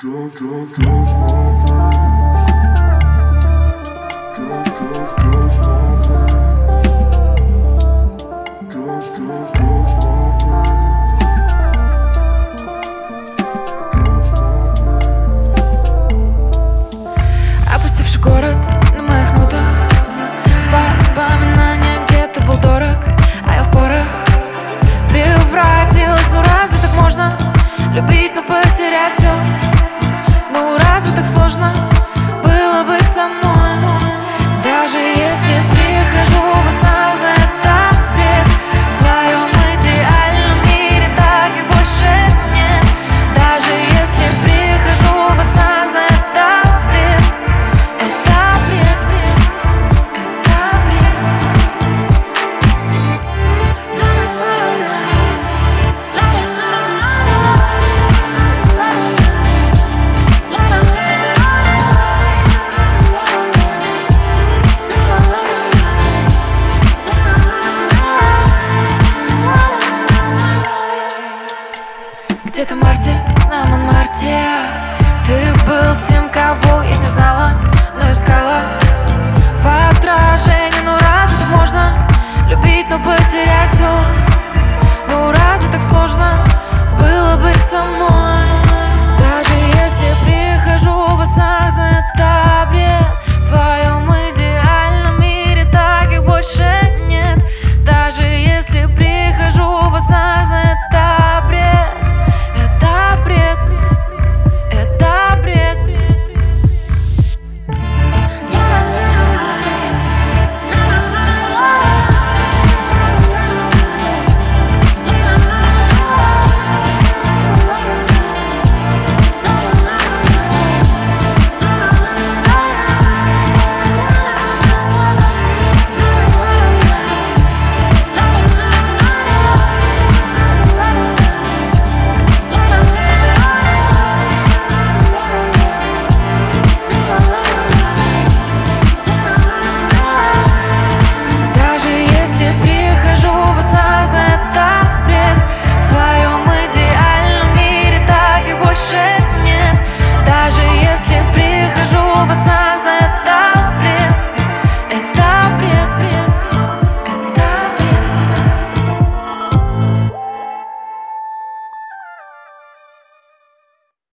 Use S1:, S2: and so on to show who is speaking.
S1: Опустевший город на моих нотах, воспоминания, где ты был дорог, а я в порох превратилась. Ну разве так можно любить, но потерять все? Ну разве так сложно было быть со мной? Даже если прихожу во снах, знаю, это бред. В твоем идеальном мире таких больше нет. Даже если прихожу во снах, знаю, это бред. Это бред, это бред. Где-то в марте на Монмарте ты был тем, кого я не знала, но искала в отражении. Ну разве так можно любить, но потерять все? Ну разве так сложно было быть со мной?